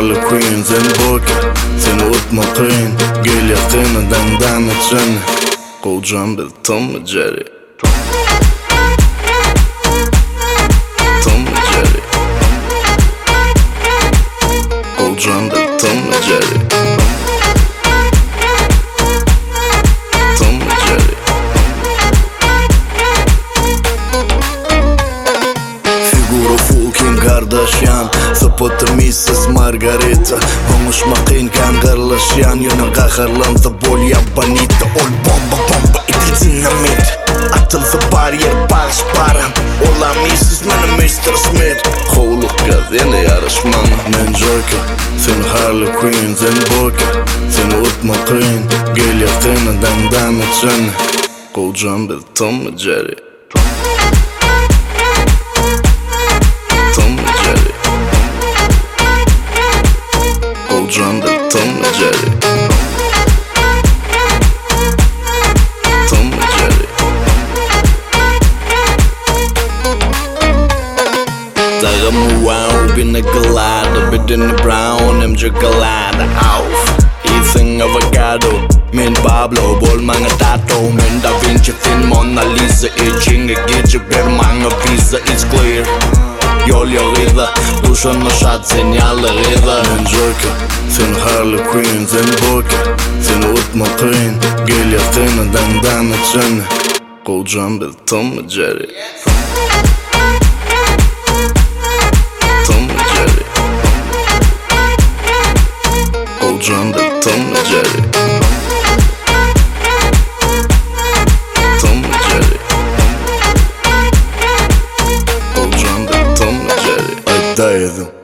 Queens in Boca Seni unutmakın Gel yakınından danışın Kocam bir Tom ve Jerry Tom ve Jerry Kocam bir Tom ve Jerry Tom ve Jerry Figura fucking Kardashian Sapotır Mrs. Margarita Konuşmakın kan karlaşyan Yönü kaharlandı bol yabanita Ol bomba itil dinamit Atıldı bariyer bağış param Ola Mrs. Mene Mr. Smith Kovuluk gaz yine yarışmam Men Joker Sen Harley Queens en Boca Seni unutmakın Gel yakınından danışın Kocam bir Tom ve Jerry Tom ve Jerry Kocam bir Tom ve Jerry Tom ve Jerry Tagamu wow Bine gelada Bedeni brown Hem gelada Auf Ethan avocado Min Pablo Bol mga tato Min Da Vinci Thin Mona Lisa Itchinga gece bir mga visa It's clear Yol yarıda Duşanla şat sinyallarıyla Men Joker Sen Harley Queens en Boca Seni unutmakın Gel yakınından danışın Kocam bir Tom ve Jerry Tom ve Jerry Kocam bir Tom ve Jerry Tom ve Jerry Kocam bir Tom ve Jerry Ay dayadım